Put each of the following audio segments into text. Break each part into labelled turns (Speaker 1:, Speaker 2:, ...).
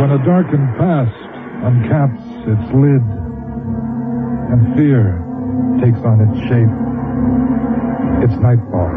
Speaker 1: When a darkened past uncaps its lid and fear takes on its shape, it's nightfall.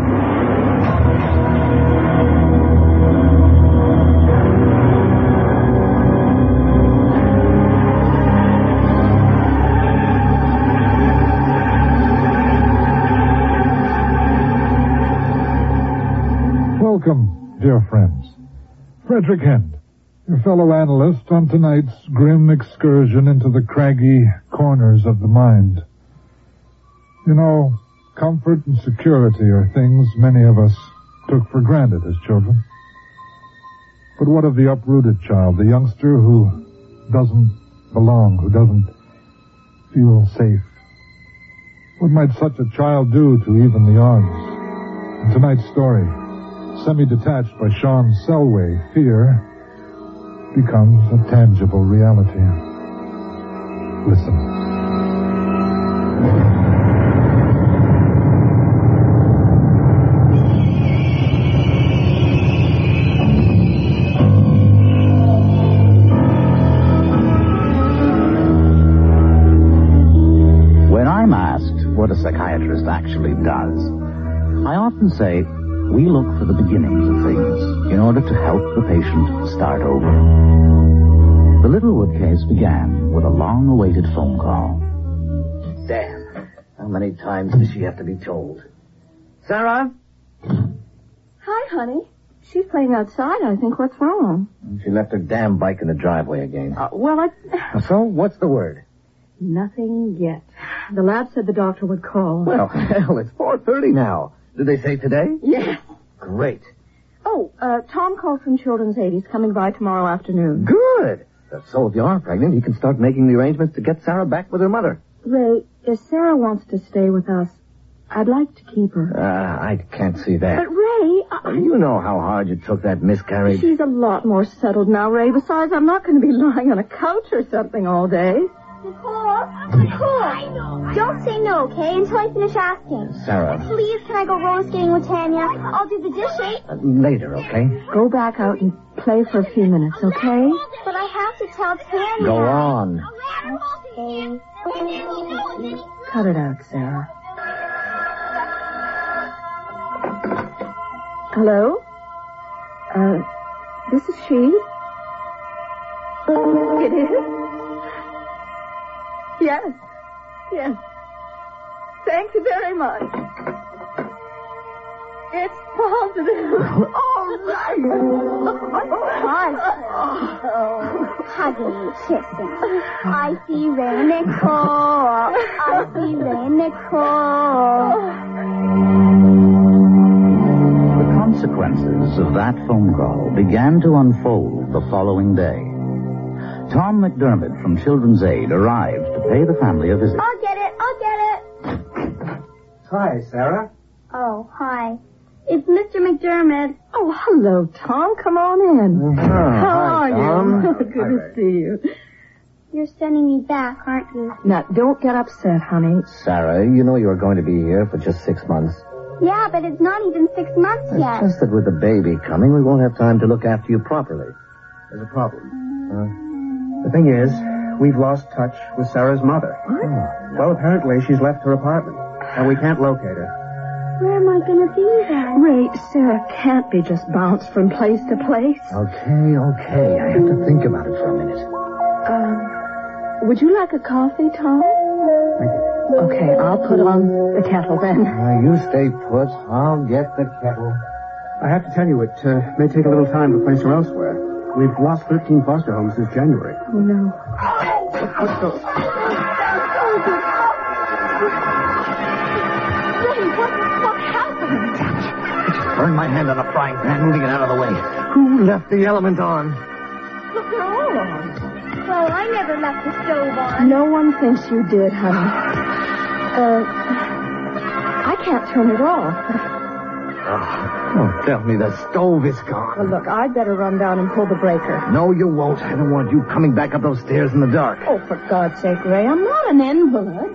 Speaker 1: Welcome, dear friends. Frederick Hend, your fellow analyst on tonight's grim excursion into the craggy corners of the mind. You know, comfort and security are things many of us took for granted as children. But what of the uprooted child, the youngster who doesn't belong, who doesn't feel safe? What might such a child do to even the odds? In tonight's story, semi-detached by Sean Selway, fear becomes a tangible reality. Listen.
Speaker 2: When I'm asked what a psychiatrist actually does, I often say we look for the beginnings of things in order to help the patient start over. The Littlewood case began with a long-awaited phone call.
Speaker 3: Damn. How many times does she have to be told? Sarah?
Speaker 4: Hi, honey. She's playing outside, I think. What's wrong?
Speaker 3: She left her damn bike in the driveway again.
Speaker 4: Well,
Speaker 3: So, what's the word?
Speaker 4: Nothing yet. The lab said the doctor would call.
Speaker 3: Well, hell, it's 4:30 now. Did they say today?
Speaker 4: Yes.
Speaker 3: Great.
Speaker 4: Oh, Tom called from Children's Aid. He's coming by tomorrow afternoon.
Speaker 3: Good. So if you are pregnant, he can start making the arrangements to get Sarah back with her mother.
Speaker 4: Ray, if Sarah wants to stay with us, I'd like to keep her.
Speaker 3: I can't see that.
Speaker 4: But, Ray,
Speaker 3: You know how hard you took that miscarriage.
Speaker 4: She's a lot more settled now, Ray. Besides, I'm not going to be lying on a couch or something all day.
Speaker 5: Nicole, don't say no, okay, until I finish asking.
Speaker 3: Sarah.
Speaker 5: Please, can I go roller skating with Tanya? I'll do the dish.
Speaker 3: Later, okay?
Speaker 4: Go back out and play for a few minutes, okay?
Speaker 5: But I have to tell Tanya.
Speaker 3: Go on.
Speaker 5: Okay.
Speaker 4: Cut it out, Sarah. Hello? This is she? It is? Yes. Yes. Thank you very much. It's positive. All right.
Speaker 5: Hugging, kissing. I see Ray Nicole. I see Ray Nicole.
Speaker 2: The consequences of that phone call began to unfold the following day. Tom McDermott from Children's Aid arrived to pay the family a visit.
Speaker 5: I'll get it.
Speaker 3: Hi, Sarah.
Speaker 5: Oh, hi. It's Mr. McDermott.
Speaker 4: Oh, hello, Tom. Come on in. How are
Speaker 3: Tom.
Speaker 4: you? Good to see you.
Speaker 5: You're sending me back, aren't you?
Speaker 4: Now, don't get upset, honey.
Speaker 3: Sarah, you know you were going to be here for just 6 months.
Speaker 5: Yeah, but it's not even 6 months yet.
Speaker 3: It's just that with the baby coming, we won't have time to look after you properly.
Speaker 6: There's a problem. The thing is, we've lost touch with Sarah's mother.
Speaker 3: Oh.
Speaker 6: Well, apparently she's left her apartment, and we can't locate her.
Speaker 5: Where am I going to be then?
Speaker 4: Ray, Sarah can't be just bounced from place to place.
Speaker 3: Okay. I have to think about it for a minute.
Speaker 4: Would you like a coffee, Tom? Okay, I'll put on the kettle then.
Speaker 3: You stay put. I'll get the kettle.
Speaker 6: I have to tell you, it may take a little time to place her elsewhere. We've lost 13 foster homes since January.
Speaker 4: Oh, no. Ray, what happened?
Speaker 3: I just burned my hand on a frying pan, moving it out of the way. Who left the element on?
Speaker 4: Look, they're all on.
Speaker 5: Well, I never left the stove on.
Speaker 4: No one thinks you did, honey. I can't turn it off.
Speaker 3: Don't tell me the stove is gone.
Speaker 4: Well, look, I'd better run down and pull the breaker.
Speaker 3: No, you won't. I don't want you coming back up those stairs in the dark.
Speaker 4: Oh, for God's sake, Ray, I'm not an invalid.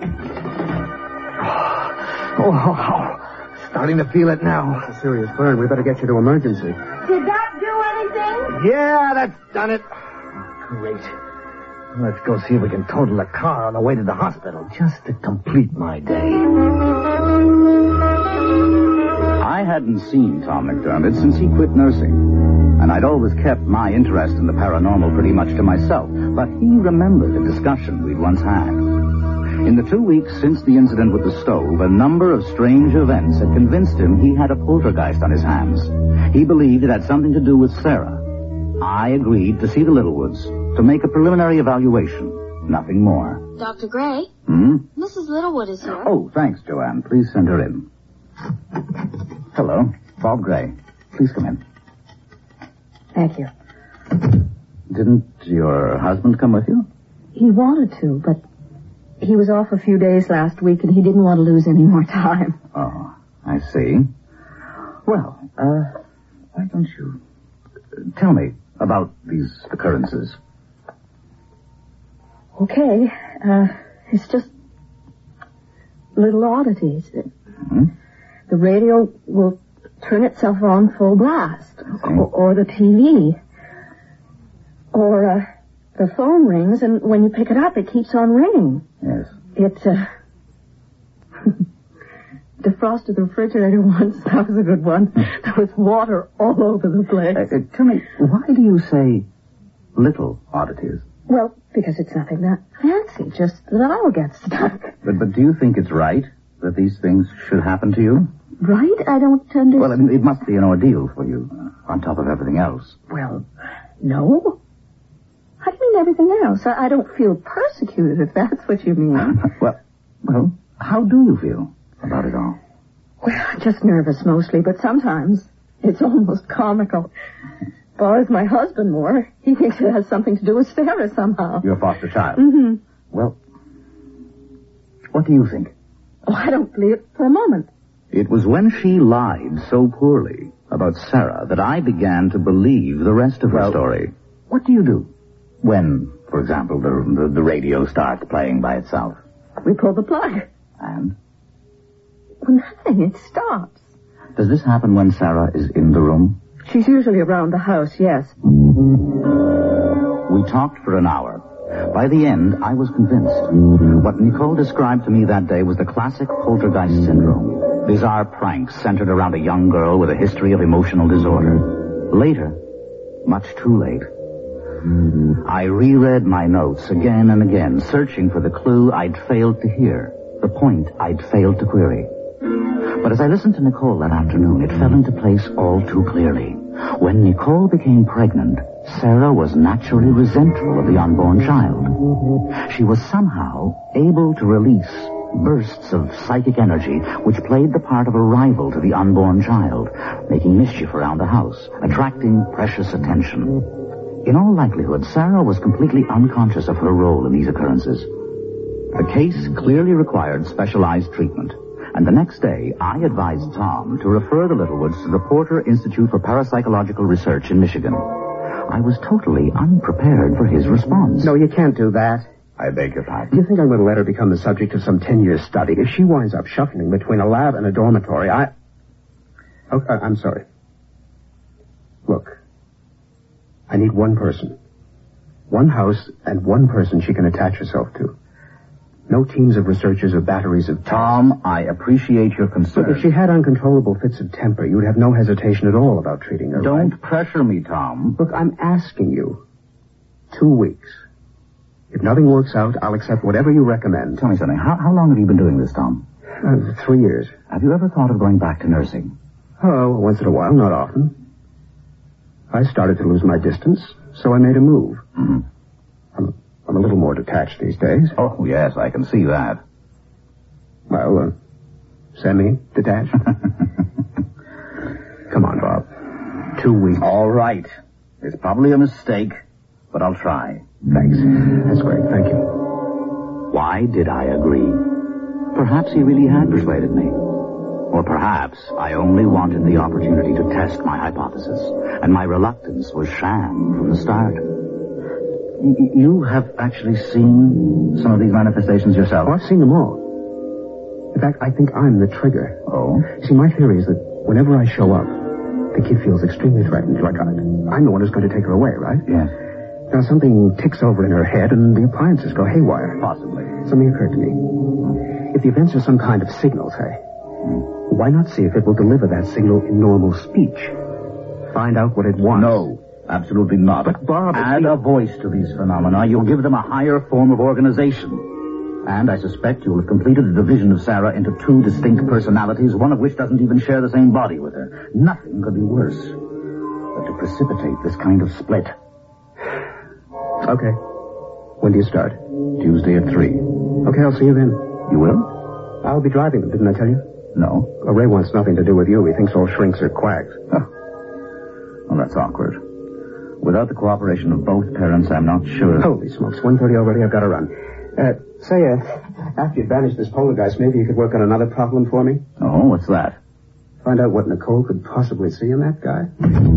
Speaker 3: Starting to feel it now.
Speaker 6: It's a serious burn. We better get you to emergency.
Speaker 5: Did that do anything?
Speaker 3: Yeah, that's done it. Great. Let's go see if we can total the car on the way to the hospital, just to complete my day.
Speaker 2: I hadn't seen Tom McDermott since he quit nursing, and I'd always kept my interest in the paranormal pretty much to myself, but he remembered a discussion we'd once had. In the 2 weeks since the incident with the stove, a number of strange events had convinced him he had a poltergeist on his hands. He believed it had something to do with Sarah. I agreed to see the Littlewoods, to make a preliminary evaluation. Nothing more.
Speaker 5: Dr. Gray? Mrs. Littlewood is here.
Speaker 2: Oh, thanks, Joanne. Please send her in. Hello, Bob Gray. Please come in.
Speaker 4: Thank you.
Speaker 2: Didn't your husband come with you?
Speaker 4: He wanted to, but he was off a few days last week, and he didn't want to lose any more time.
Speaker 2: Oh, I see. Well, why don't you tell me about these occurrences?
Speaker 4: Okay. It's just little oddities. The radio will turn itself on full blast. Or the TV. Or the phone rings, and when you pick it up, it keeps on ringing.
Speaker 2: Yes.
Speaker 4: It defrosted the refrigerator once. That was a good one. There was water all over the place.
Speaker 2: Tell me, why do you say little oddities?
Speaker 4: Well, because it's nothing that fancy, just that I'll get stuck.
Speaker 2: But do you think it's right that these things should happen to you?
Speaker 4: Right? I don't understand.
Speaker 2: Well, it must be an ordeal for you, on top of everything else.
Speaker 4: Well, no. How do you mean everything else? I don't feel persecuted, if that's what you mean.
Speaker 2: Well, how do you feel about it all?
Speaker 4: Well, just nervous mostly, but sometimes it's almost comical. Bothers my husband more. He thinks it has something to do with Sarah somehow.
Speaker 2: Your foster child?
Speaker 4: Mm-hmm.
Speaker 2: Well, what do you think?
Speaker 4: Oh, I don't believe it for a moment.
Speaker 2: It was when she lied so poorly about Sarah that I began to believe the rest of her story. What do you do when, for example, the radio starts playing by itself?
Speaker 4: We pull the plug.
Speaker 2: And?
Speaker 4: Well, nothing. It stops.
Speaker 2: Does this happen when Sarah is in the room?
Speaker 4: She's usually around the house, yes.
Speaker 2: We talked for an hour. By the end, I was convinced. What Nicole described to me that day was the classic poltergeist syndrome. Bizarre pranks centered around a young girl with a history of emotional disorder. Later, much too late, I reread my notes again and again, searching for the clue I'd failed to hear, the point I'd failed to query. But as I listened to Nicole that afternoon, it fell into place all too clearly. When Nicole became pregnant, Sarah was naturally resentful of the unborn child. She was somehow able to release bursts of psychic energy which played the part of a rival to the unborn child, making mischief around the house, attracting precious attention. In all likelihood, Sarah was completely unconscious of her role in these occurrences. The case clearly required specialized treatment. And the next day, I advised Tom to refer the Littlewoods to the Porter Institute for Parapsychological Research in Michigan. I was totally unprepared for his response.
Speaker 6: No, you can't do that.
Speaker 2: I beg your pardon.
Speaker 6: Do you think I'm going to let her become the subject of some 10-year study? If she winds up shuffling between a lab and a dormitory, I'm sorry. Look, I need one person. One house and one person she can attach herself to. No teams of researchers or batteries of...
Speaker 2: Tom, I appreciate your concern.
Speaker 6: But if she had uncontrollable fits of temper, you'd have no hesitation at all about treating her.
Speaker 2: Don't pressure me, Tom.
Speaker 6: Look, I'm asking you. 2 weeks. If nothing works out, I'll accept whatever you recommend.
Speaker 2: Tell me something. How long have you been doing this, Tom?
Speaker 6: 3 years.
Speaker 2: Have you ever thought of going back to nursing?
Speaker 6: Oh, once in a while, not often. I started to lose my distance, so I made a move.
Speaker 2: Mm-hmm.
Speaker 6: I'm a little more detached these days.
Speaker 2: Oh, yes, I can see that.
Speaker 6: Well, semi-detached. Come on, Bob. 2 weeks.
Speaker 2: All right. It's probably a mistake, but I'll try.
Speaker 6: Thanks. That's great. Thank you.
Speaker 2: Why did I agree? Perhaps he really had persuaded me. Or perhaps I only wanted the opportunity to test my hypothesis, and my reluctance was sham from the start. You have actually seen some of these manifestations yourself?
Speaker 6: Oh, I've seen them all. In fact, I think I'm the trigger.
Speaker 2: Oh?
Speaker 6: See, my theory is that whenever I show up, the kid feels extremely threatened, like I'm the one who's going to take her away, right?
Speaker 2: Yes.
Speaker 6: Now, something ticks over in her head and the appliances go haywire.
Speaker 2: Possibly.
Speaker 6: Something occurred to me. If the events are some kind of signal, say, why not see if it will deliver that signal in normal speech? Find out what it wants.
Speaker 2: No, absolutely not.
Speaker 6: But, Bob...
Speaker 2: Add a voice to these phenomena. You'll give them a higher form of organization. And I suspect you'll have completed the division of Sarah into 2 distinct personalities, one of which doesn't even share the same body with her. Nothing could be worse than to precipitate this kind of split.
Speaker 6: Okay. When do you start?
Speaker 2: Tuesday at 3.
Speaker 6: Okay, I'll see you then.
Speaker 2: You will?
Speaker 6: I'll be driving them, didn't I tell you?
Speaker 2: No.
Speaker 6: Well, Ray wants nothing to do with you. He thinks all shrinks are quacks.
Speaker 2: Oh. Well, that's awkward. Without the cooperation of both parents, I'm not sure.
Speaker 6: Holy smokes, 1:30 already. I've got to run. After you banish this poltergeist, maybe you could work on another problem for me?
Speaker 2: Oh, what's that?
Speaker 6: Find out what Nicole could possibly see in that guy.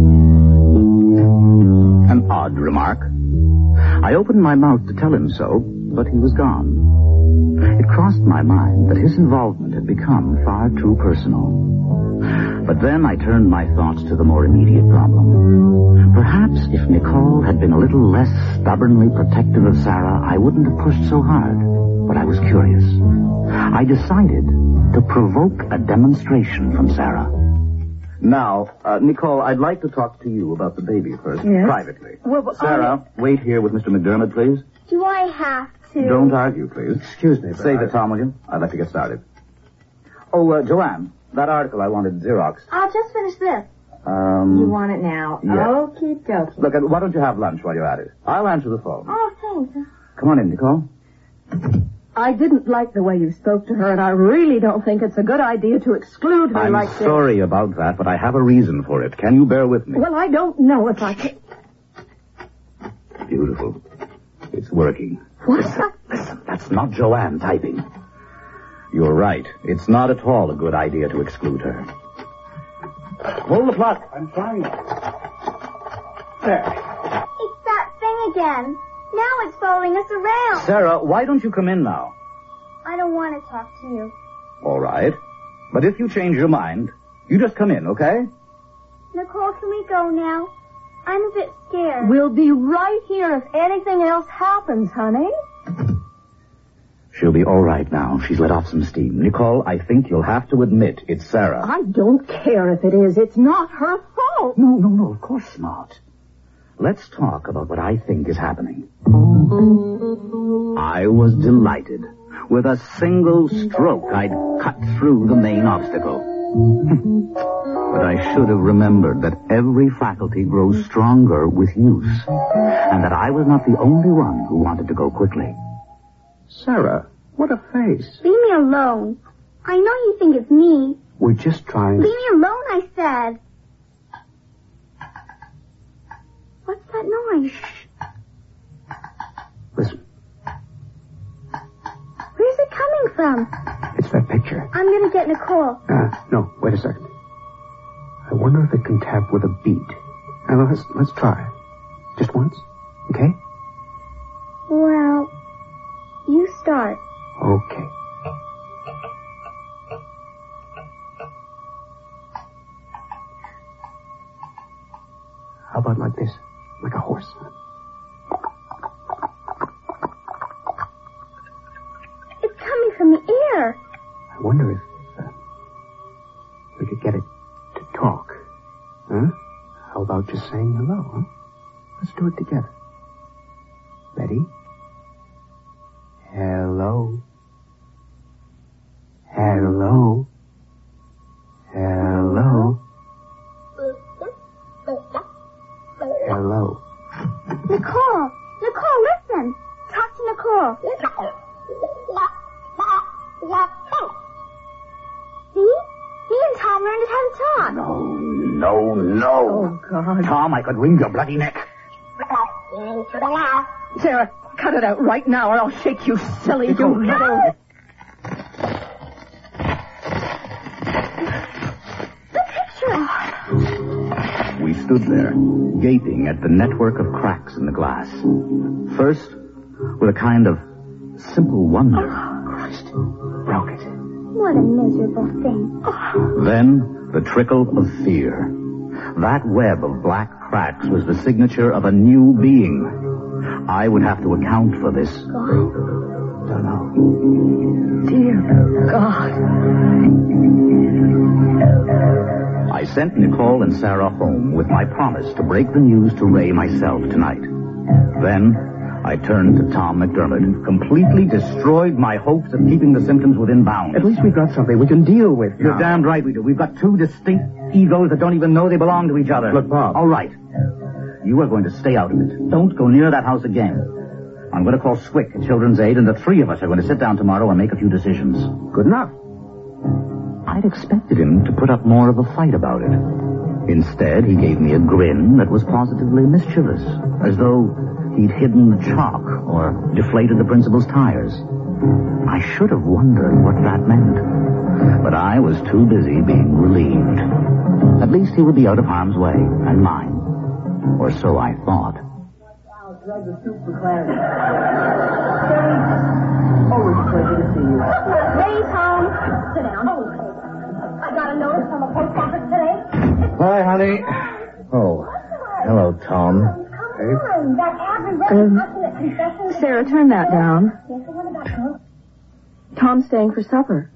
Speaker 2: An odd remark. I opened my mouth to tell him so, but he was gone. It crossed my mind that his involvement had become far too personal. But then I turned my thoughts to the more immediate problem. Perhaps if Nicole had been a little less stubbornly protective of Sarah, I wouldn't have pushed so hard. But I was curious. I decided to provoke a demonstration from Sarah. Now, Nicole, I'd like to talk to you about the baby first,
Speaker 4: Yes?
Speaker 2: privately.
Speaker 4: Well,
Speaker 2: Sarah, wait here with Mr. McDermott, please.
Speaker 5: Do I have to?
Speaker 2: Don't argue, please.
Speaker 6: Excuse me, but
Speaker 2: Say the Ptomagon. I'd like to get started. Oh, Joanne, that article I wanted Xerox.
Speaker 5: I'll just finish this.
Speaker 4: You want it now?
Speaker 2: Yeah.
Speaker 4: Okie dokie.
Speaker 2: Look, why don't you have lunch while you're at it? I'll answer the phone.
Speaker 5: Oh, thanks.
Speaker 2: Come on in, Nicole.
Speaker 4: I didn't like the way you spoke to her, and I really don't think it's a good idea to exclude her
Speaker 2: I'm
Speaker 4: like this.
Speaker 2: sorry about that, but I have a reason for it. Can you bear with me?
Speaker 4: Well, I don't know if I can...
Speaker 2: Beautiful. It's working.
Speaker 4: What's that?
Speaker 2: Listen, that's not Joanne typing. You're right. It's not at all a good idea to exclude her. Hold the plot.
Speaker 6: I'm trying. There.
Speaker 5: It's that thing again. Now it's following us around.
Speaker 2: Sarah, why don't you come in now?
Speaker 5: I don't want to talk to you.
Speaker 2: All right. But if you change your mind, you just come in, okay?
Speaker 5: Nicole, can we go now? I'm a bit scared.
Speaker 4: We'll be right here if anything else happens, honey.
Speaker 2: She'll be all right now. She's let off some steam. Nicole, I think you'll have to admit it's Sarah.
Speaker 4: I don't care if it is. It's not her fault.
Speaker 2: No, of course not. Let's talk about what I think is happening. I was delighted. With a single stroke, I'd cut through the main obstacle. But I should have remembered that every faculty grows stronger with use, and that I was not the only one who wanted to go quickly.
Speaker 6: Sarah, what a face.
Speaker 5: Leave me alone. I know you think it's me.
Speaker 6: We're just trying...
Speaker 5: Leave me alone, I said. What's that noise?
Speaker 6: Listen,
Speaker 5: Where's it coming from?
Speaker 6: it's that picture.
Speaker 5: I'm going to get Nicole.
Speaker 6: No, wait a second. I wonder if it can tap with a beat. Now, let's try. Just once, okay?
Speaker 5: Well, you start.
Speaker 6: Okay. How about like this? Like a horse?
Speaker 5: It's coming from the air.
Speaker 6: I wonder if we could get it to talk. Huh? How about just saying hello, huh? Let's do it together. Ready? Hello. Hello. Hello. Hello.
Speaker 5: Nicole! Nicole, listen! Talk to Nicole. See? Me and Tom learned how to talk.
Speaker 2: No.
Speaker 4: Oh, God.
Speaker 2: Tom, I could wring your bloody neck.
Speaker 4: Sarah, cut it out right now or I'll shake you silly, you little...
Speaker 5: The picture!
Speaker 2: We stood there, gaping at the network of cracks in the glass. First, with a kind of simple wonder.
Speaker 6: Christ. Broke it.
Speaker 5: What a miserable thing.
Speaker 2: Then, the trickle of fear. That web of black cracks was the signature of a new being. I would have to account for this.
Speaker 6: Don't know.
Speaker 4: Dear God.
Speaker 2: I sent Nicole and Sarah home with my promise to break the news to Ray myself tonight. Then I turned to Tom McDermott, completely destroyed my hopes of keeping the symptoms within bounds.
Speaker 6: At least we've got something we can deal with now.
Speaker 2: You're damned right we do. We've got two distinct egos that don't even know they belong to each other.
Speaker 6: Look, Bob.
Speaker 2: All right. You are going to stay out of it. Don't go near that house again. I'm going to call Swick at Children's Aid, and the three of us are going to sit down tomorrow and make a few decisions.
Speaker 6: Good enough.
Speaker 2: I'd expected him to put up more of a fight about it. Instead, he gave me a grin that was positively mischievous, as though he'd hidden the chalk or deflated the principal's tires. I should have wondered what that meant, but I was too busy being relieved. At least he would be out of harm's way, and mine. Or so I thought.
Speaker 3: Drag the soup for clarity. Always a pleasure to see you.
Speaker 5: Hey, Tom. Sit down. I got a notice from the post office today.
Speaker 3: Hi, honey. Oh, hello, Tom.
Speaker 5: Come on. That average passionate confession.
Speaker 4: Sarah, turn that down.
Speaker 5: Yes, the one about her.
Speaker 4: Tom's staying for supper.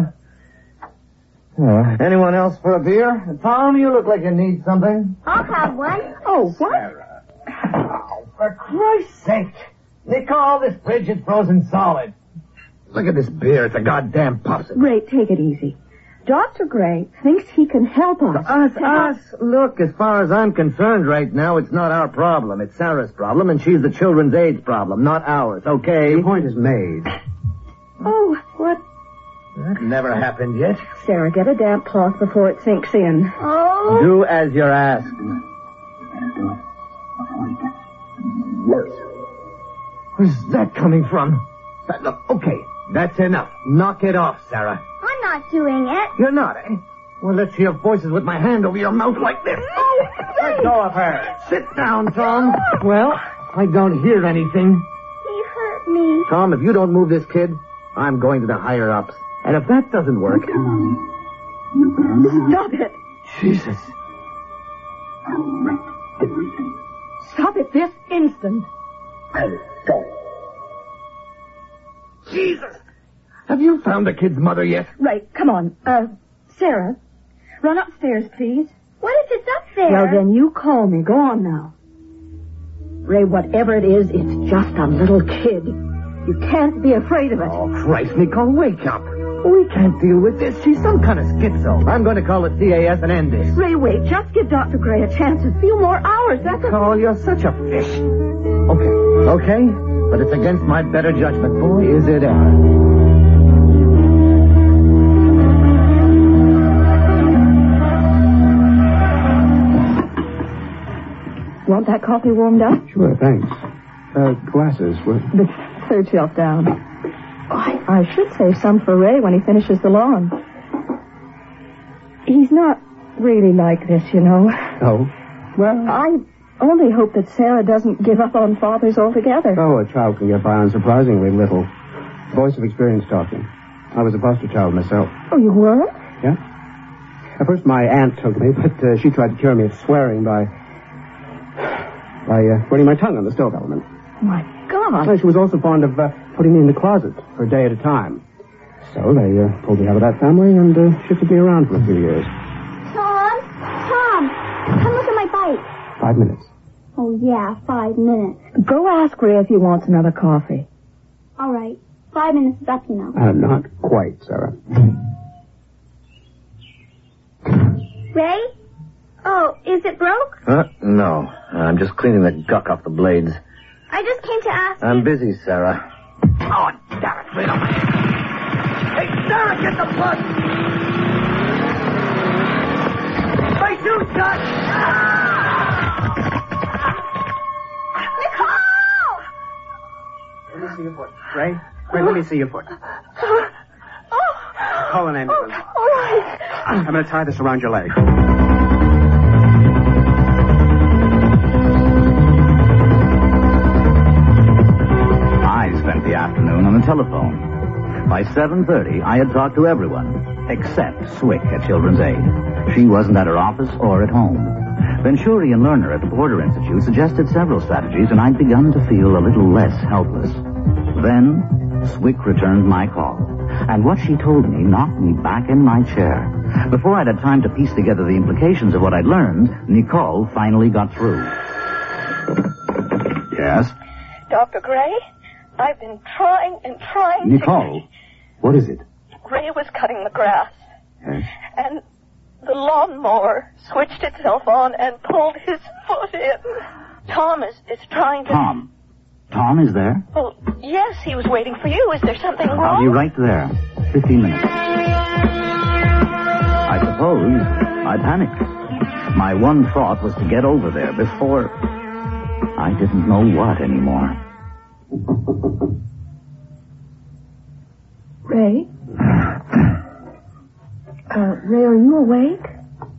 Speaker 3: Anyone else for a beer? Tom, you look like you need something.
Speaker 5: I'll have one.
Speaker 4: Oh, what?
Speaker 3: Oh, for Christ's sake. Nicole, this bridge is frozen solid. Look at this beer. It's a goddamn popsicle.
Speaker 4: Ray, take it easy. Dr. Gray thinks he can help us.
Speaker 3: Us. Look, as far as I'm concerned right now, it's not our problem. It's Sarah's problem, and she's the Children's Aid's problem, not ours, okay?
Speaker 6: The point is made.
Speaker 4: Oh, what?
Speaker 3: That never happened yet.
Speaker 4: Sarah, get a damp cloth before it sinks in.
Speaker 5: Oh.
Speaker 3: Do as you're asked. Where's that coming from? Look, okay, that's enough. Knock it off, Sarah.
Speaker 5: I'm not doing it.
Speaker 3: You're not, eh? Well, let's hear voices with my hand over your mouth like this.
Speaker 5: Oh,
Speaker 3: Let go of her. Sit down, Tom. Well, I don't hear anything.
Speaker 5: He hurt me.
Speaker 3: Tom, if you don't move this kid, I'm going to the higher-ups. And if that doesn't work...
Speaker 4: Stop it.
Speaker 3: Jesus.
Speaker 4: Stop it this instant.
Speaker 3: Jesus! Have you found the kid's mother yet?
Speaker 4: Ray, come on. Sarah, run upstairs, please.
Speaker 5: What if it's up there?
Speaker 4: Well, then you call me. Go on now. Ray, whatever it is, it's just a little kid. You can't be afraid of it.
Speaker 3: Oh, Christ, Nicole, wake up. We can't deal with this. She's some kind of schizo. I'm going to call the CAS and end this.
Speaker 4: Ray, wait. Just give Dr. Gray a chance. A few more hours. That's a...
Speaker 3: Nicole, you're such a fish. Okay. But it's against my better judgment. Boy, is it ever.
Speaker 4: Want that coffee warmed up?
Speaker 6: Sure, thanks. Glasses.
Speaker 4: The third shelf down. I should save some for Ray when he finishes the lawn. He's not really like this, you know.
Speaker 6: Oh? Well...
Speaker 4: I only hope that Sarah doesn't give up on fathers altogether.
Speaker 6: Oh, a child can get by on surprisingly little. Voice of experience talking. I was a foster child myself.
Speaker 4: Oh, you were?
Speaker 6: Yeah? At first my aunt took me, but she tried to cure me of swearing by putting my tongue on the stove element.
Speaker 4: My God.
Speaker 6: Well, she was also fond of putting me in the closet for a day at a time. So they pulled me out of that family and shifted me around for a few years.
Speaker 5: Tom, come look at my bike.
Speaker 6: 5 minutes.
Speaker 5: Oh, yeah, 5 minutes.
Speaker 4: Go ask Ray if he wants another coffee.
Speaker 5: All right. 5 minutes is up, you know.
Speaker 6: Not quite, Sarah.
Speaker 5: Ray? Oh, is it broke?
Speaker 3: No. I'm just cleaning the guck off the blades.
Speaker 5: I just came to ask
Speaker 3: I'm busy, Sarah. Oh, damn it. Wait a minute. Hey, Sarah, get the plug! My shoe's got...
Speaker 5: Nicole!
Speaker 6: Let me see your foot. Ray, let me see your foot. Call an ambulance.
Speaker 4: All right.
Speaker 6: I'm going to tie this around your leg.
Speaker 2: I spent the afternoon on the telephone. By 7:30, I had talked to everyone, except Swick at Children's Aid. She wasn't at her office or at home. Venturi and Lerner at the Porter Institute suggested several strategies, and I'd begun to feel a little less helpless. Then, Swick returned my call, and what she told me knocked me back in my chair. Before I'd had time to piece together the implications of what I'd learned, Nicole finally got through. Yes?
Speaker 7: Dr. Gray, I've been trying and trying
Speaker 2: Nicole, what is it?
Speaker 7: Ray was cutting the grass.
Speaker 2: Yes?
Speaker 7: And the lawnmower switched itself on and pulled his foot in. Tom is trying to...
Speaker 2: Tom? Tom is there?
Speaker 7: Well, yes, he was waiting for you. Is there something wrong?
Speaker 2: I'll be right there. 15 minutes. I suppose I panicked. My one thought was to get over there before... I didn't know what anymore.
Speaker 4: Ray? Ray, are you awake?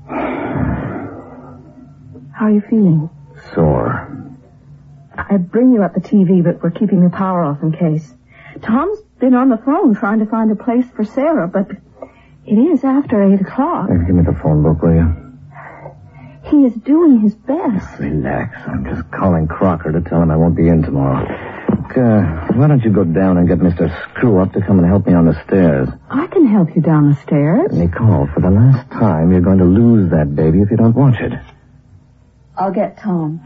Speaker 4: How are you feeling?
Speaker 2: Sore.
Speaker 4: I'd bring you up the TV, but we're keeping the power off in case. Tom's been on the phone trying to find a place for Sarah, but it is after 8 o'clock.
Speaker 2: Give me the phone book, will you?
Speaker 4: He is doing his best.
Speaker 2: Relax. I'm just calling Crocker to tell him I won't be in tomorrow. Why don't you go down and get Mr. Screw-Up to come and help me on the stairs?
Speaker 4: I can help you down the stairs.
Speaker 2: Nicole, for the last time, you're going to lose that baby if you don't watch it.
Speaker 4: I'll get Tom.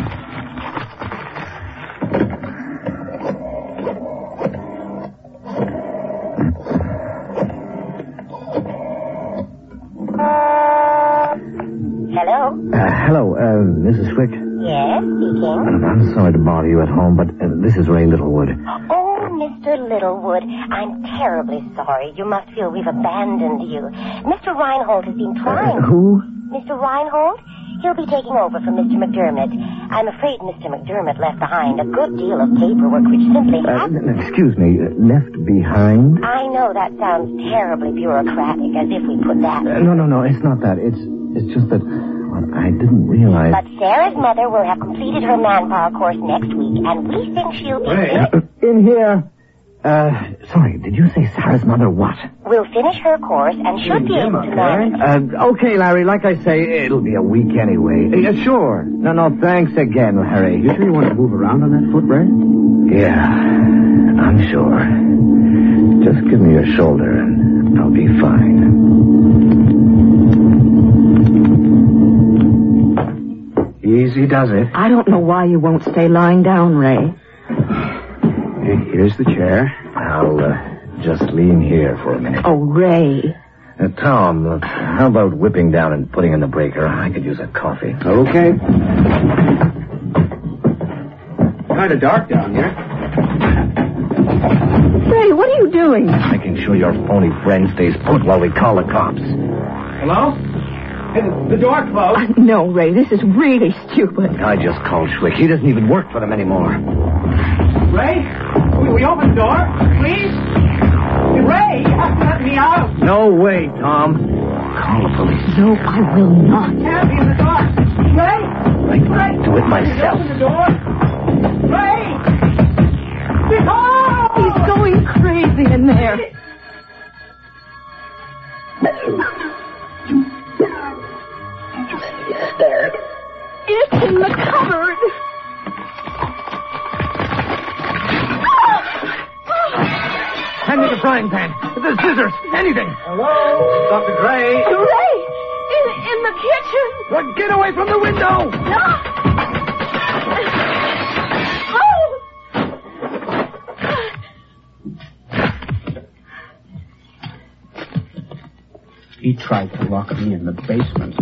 Speaker 5: Hello?
Speaker 2: Hello, Mrs. Swick.
Speaker 5: Yes, speaking.
Speaker 2: I'm sorry to bother you at home, but this is Ray Littlewood.
Speaker 5: Oh, Mr. Littlewood, I'm terribly sorry. You must feel we've abandoned you. Mr. Reinhold has been trying...
Speaker 2: Who?
Speaker 5: Mr. Reinhold? He'll be taking over from Mr. McDermott. I'm afraid Mr. McDermott left behind a good deal of paperwork which simply hasn't...
Speaker 2: Excuse me, left behind?
Speaker 5: I know that sounds terribly bureaucratic, as if we put that...
Speaker 2: No, it's not that. It's just that... Well, I didn't realize...
Speaker 5: But Sarah's mother will have completed her manpower course next week, and we think she'll be...
Speaker 2: In here. Sorry, did you say Sarah's mother what?
Speaker 5: Will finish her course and should be able to manage...
Speaker 2: Okay, Larry, like I say, it'll be a week anyway. Sure. No, thanks again, Larry.
Speaker 6: You sure you want to move around on that foot, Ray?
Speaker 2: Yeah, I'm sure. Just give me your shoulder and I'll be fine.
Speaker 6: Easy does it.
Speaker 4: I don't know why you won't stay lying down, Ray.
Speaker 6: Here's the chair.
Speaker 2: I'll just lean here for a minute.
Speaker 4: Oh, Ray.
Speaker 2: Tom, how about whipping down and putting in the breaker? I could use a coffee.
Speaker 6: Okay. Kind of dark down here.
Speaker 4: Ray, what are you doing?
Speaker 2: Making sure your phony friend stays put while we call the cops.
Speaker 3: Hello? Hey, the door closed.
Speaker 4: No, Ray, this is really stupid.
Speaker 2: I just called Schwick. He doesn't even work for them anymore.
Speaker 3: Ray? Will you open the door, please? Ray, you have to let me out.
Speaker 2: No way, Tom. Call the police.
Speaker 4: No, I will not.
Speaker 3: Can't be in the dark. Ray?
Speaker 2: I can do it myself.
Speaker 3: Open the door. Ray! Nicole!
Speaker 4: He's going crazy in there. It's in the cupboard.
Speaker 2: Hand me the frying pan. The scissors. Anything.
Speaker 3: Hello? Dr. Gray?
Speaker 4: Ray, in the kitchen.
Speaker 2: Well, get away from the window.
Speaker 6: He tried to lock me in the basement.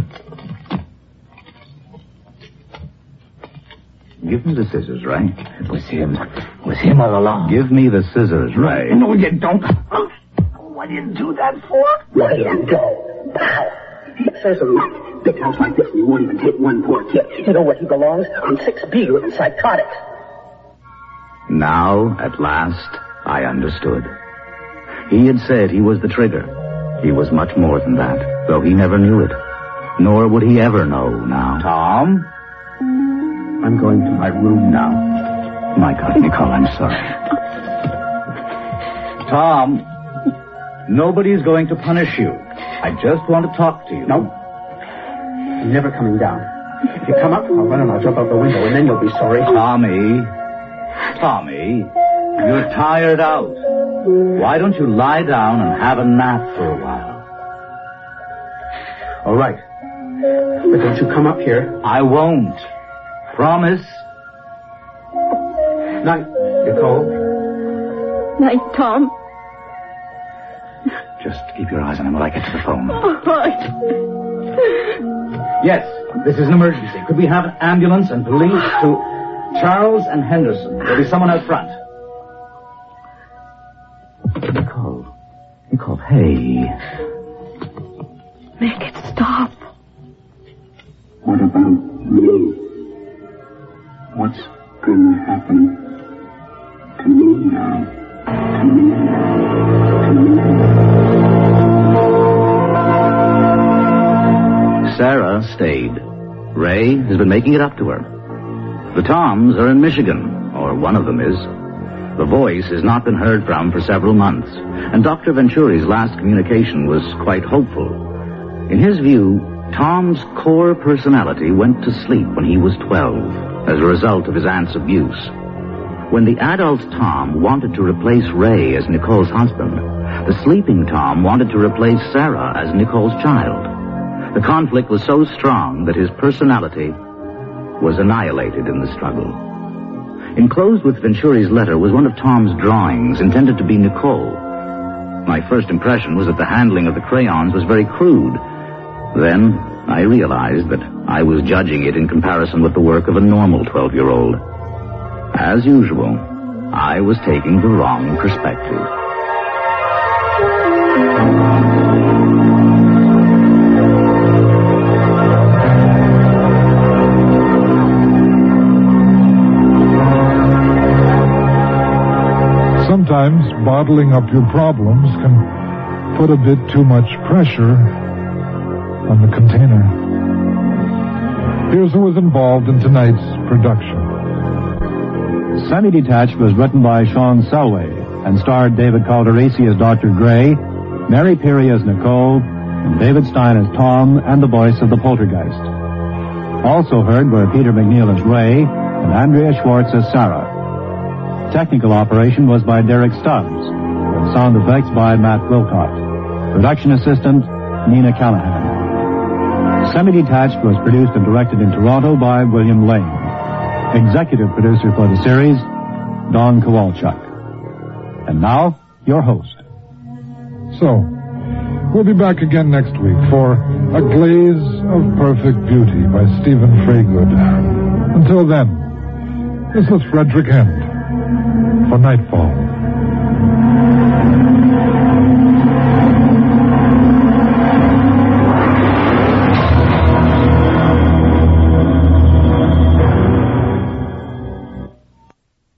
Speaker 2: Give me the scissors, Ray.
Speaker 6: It was him all along.
Speaker 2: Give me the scissors, Ray.
Speaker 6: No, you don't. What do you do that for?
Speaker 8: Let him go. It says big house like this, you won't even hit one poor kid. You know where he belongs? On 6B with psychotics.
Speaker 2: Now, at last, I understood. He had said he was the trigger. He was much more than that, though he never knew it. Nor would he ever know now. Tom?
Speaker 6: I'm going to my room now.
Speaker 2: My God, Nicole, I'm sorry. Tom, nobody's going to punish you. I just want to talk to you.
Speaker 6: No. I'm never coming down. If you come up, I'll run and I'll jump out the window, and then you'll be sorry.
Speaker 2: Tommy, you're tired out. Why don't you lie down and have a nap for a while?
Speaker 6: All right. But don't you come up here.
Speaker 2: I won't. Promise?
Speaker 6: Night, Nicole.
Speaker 4: Night, Tom.
Speaker 2: Just keep your eyes on him while I get to the phone.
Speaker 4: All right.
Speaker 2: Yes, this is an emergency. Could we have an ambulance and police to Charles and Henderson? There'll be someone out front. Nicole, hey.
Speaker 4: Make it stop.
Speaker 8: What about me? What's going to happen to me now? To me?
Speaker 2: Sarah stayed. Ray has been making it up to her. The Toms are in Michigan, or one of them is. The voice has not been heard from for several months, and Dr. Venturi's last communication was quite hopeful. In his view, Tom's core personality went to sleep when he was 12 as a result of his aunt's abuse. When the adult Tom wanted to replace Ray as Nicole's husband, the sleeping Tom wanted to replace Sarah as Nicole's child. The conflict was so strong that his personality was annihilated in the struggle. Enclosed with Venturi's letter was one of Tom's drawings intended to be Nicole. My first impression was that the handling of the crayons was very crude. Then I realized that I was judging it in comparison with the work of a normal 12-year-old. As usual, I was taking the wrong perspective.
Speaker 1: Sometimes bottling up your problems can put a bit too much pressure on the container. Here's who was involved in tonight's production.
Speaker 9: Semi-Detached was written by Sean Selway and starred David Calderisi as Dr. Gray, Mary Peary as Nicole, and David Stein as Tom and the voice of the poltergeist. Also heard were Peter McNeil as Ray and Andrea Schwartz as Sarah. Technical operation was by Derek Stubbs, and sound effects by Matt Wilcott. Production assistant, Nina Callahan. Semi-Detached was produced and directed in Toronto by William Lane. Executive producer for the series, Don Kowalchuk. And now, your host.
Speaker 1: So, we'll be back again next week for A Glaze of Perfect Beauty by Stephen Fraygood. Until then, this is Frederick Hend for Nightfall.